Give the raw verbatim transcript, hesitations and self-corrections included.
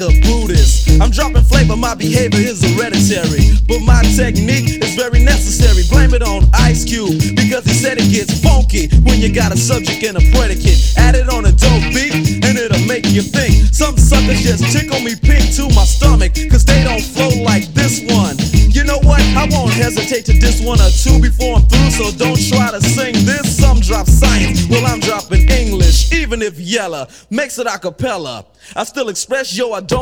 a Buddhist. I'm dropping flavor, my behavior is hereditary, but my technique is very necessary. Blame it on Ice Cube, because he said it gets funky when you got a subject and a predicate. Add it on a dope beat, and it'll make you think. Some suckers just tickle me pink to my stomach, cause they don't flow like this one. You know what? I won't hesitate to diss one or two before I'm through, so don't try to sing this. Some drop science, well I'm dropping English, even if Yella makes it a cappella. I still express, yo, I don't